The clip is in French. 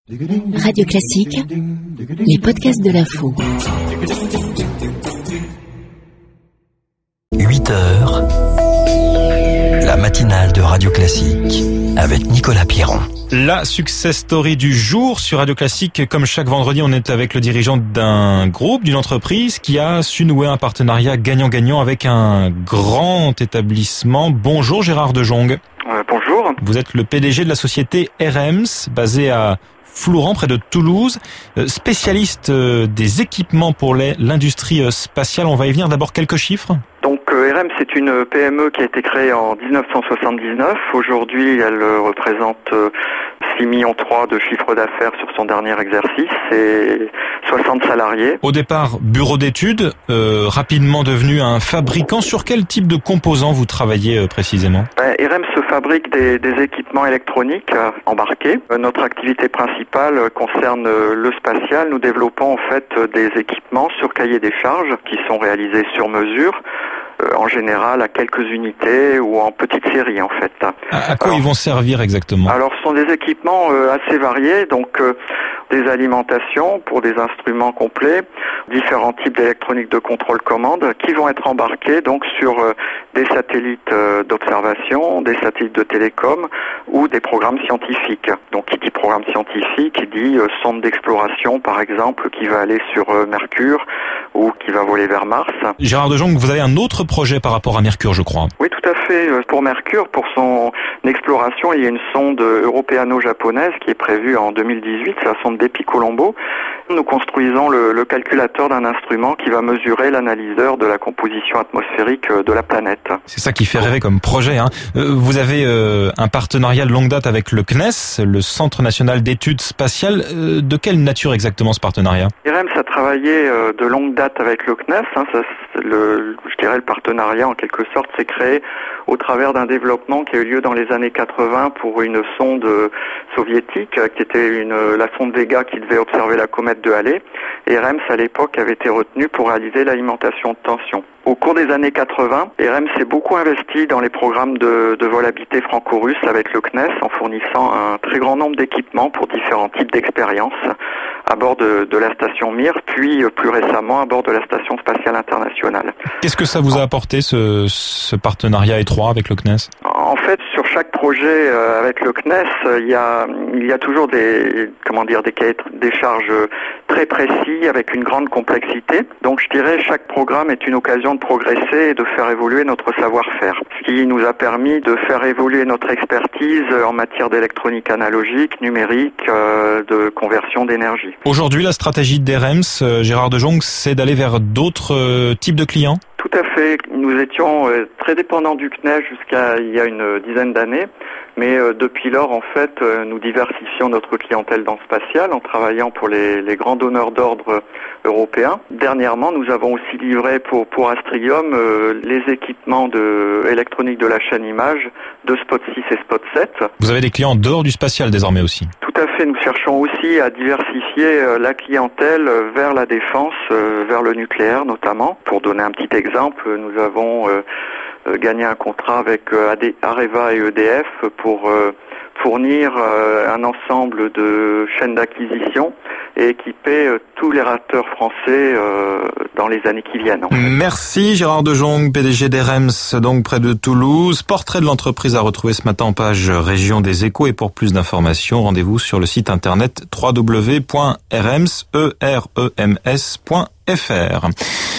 Radio Classique, les podcasts de l'info. 8h, la matinale de Radio Classique avec Nicolas Pierron. La success story du jour sur Radio Classique. Comme chaque vendredi, on est avec le dirigeant d'un groupe, d'une entreprise qui a su nouer un partenariat gagnant-gagnant avec un grand établissement. Bonjour Gérard de Jong. Bonjour. Vous êtes le PDG de la société REMS, basée à Flouran, près de Toulouse, spécialiste des équipements pour l'industrie spatiale. On va y venir. D'abord quelques chiffres. Donc REMS c'est une PME qui a été créée en 1979. Aujourd'hui, elle représente 6,3 millions de chiffre d'affaires sur son dernier exercice et 60 salariés. Au départ, bureau d'études, rapidement devenu un fabricant. Sur quel type de composants vous travaillez précisément ? REMS fabrique des équipements électroniques embarqués. Notre activité principale concerne le spatial. Nous développons en fait des équipements sur cahier des charges qui sont réalisés sur mesure. En général à quelques unités ou en petite série en fait. À quoi ils vont servir exactement ? Alors ce sont des équipements assez variés, donc des alimentations pour des instruments complets, différents types d'électronique de contrôle commande qui vont être embarqués donc sur des satellites d'observation, des satellites de télécom ou des programmes scientifiques. Donc qui dit programme scientifique, qui dit sonde d'exploration par exemple qui va aller sur Mercure ou qui va voler vers Mars. Gérard de Jong, vous avez un autre projet par rapport à Mercure, je crois. Oui, tout à fait. Pour Mercure, pour son exploration, il y a une sonde européano-japonaise qui est prévue en 2018, c'est la sonde Bepi-Colombo. Nous construisons le calculateur d'un instrument qui va mesurer l'analyseur de la composition atmosphérique de la planète. C'est ça qui fait rêver comme projet, hein. Vous avez un partenariat de longue date avec le CNES, le Centre National d'Études Spatiales. De quelle nature exactement ce partenariat ? REMS a travaillé de longue date avec le CNES. Le partenariat en quelque sorte s'est créé au travers d'un développement qui a eu lieu dans les années 80 pour une sonde soviétique qui était la sonde Vega qui devait observer la comète de Halley. Et REMS à l'époque avait été retenu pour réaliser l'alimentation de tension. Au cours des années 80, REMS s'est beaucoup investi dans les programmes de vol habité franco-russe avec le CNES en fournissant un très grand nombre d'équipements pour différents types d'expériences à bord de la station Mir, puis plus récemment à bord de la station spatiale internationale. Qu'est-ce que ça vous a apporté ce partenariat étroit avec le CNES ? En fait, sur chaque projet avec le CNES, il y a toujours des cahiers des charges très précis avec une grande complexité. Donc je dirais chaque programme est une occasion de progresser et de faire évoluer notre savoir-faire. Ce qui nous a permis de faire évoluer notre expertise en matière d'électronique analogique, numérique, de conversion d'énergie. Aujourd'hui, la stratégie des REMS, Gérard de Jong, c'est d'aller vers d'autres types de clients ? Tout à fait. Nous étions très dépendants du CNES jusqu'à il y a une dizaine d'années. Mais depuis lors, en fait, nous diversifions notre clientèle dans le spatial en travaillant pour les grands donneurs d'ordre européens. Dernièrement, nous avons aussi livré pour Astrium les équipements électroniques de la chaîne image de Spot 6 et Spot 7. Vous avez des clients en dehors du spatial désormais aussi ? Tout à fait. Nous cherchons aussi à diversifier la clientèle vers la défense, vers le nucléaire notamment. Pour donner un petit exemple, nous avons gagné un contrat avec Areva et EDF pour fournir un ensemble de chaînes d'acquisition et équiper tous les réacteurs français dans les années qui viennent. Merci Gérard de Jong, PDG d'REMS, donc près de Toulouse. Portrait de l'entreprise à retrouver ce matin en page Région des Échos. Et pour plus d'informations, rendez-vous sur le site internet www.rems.fr.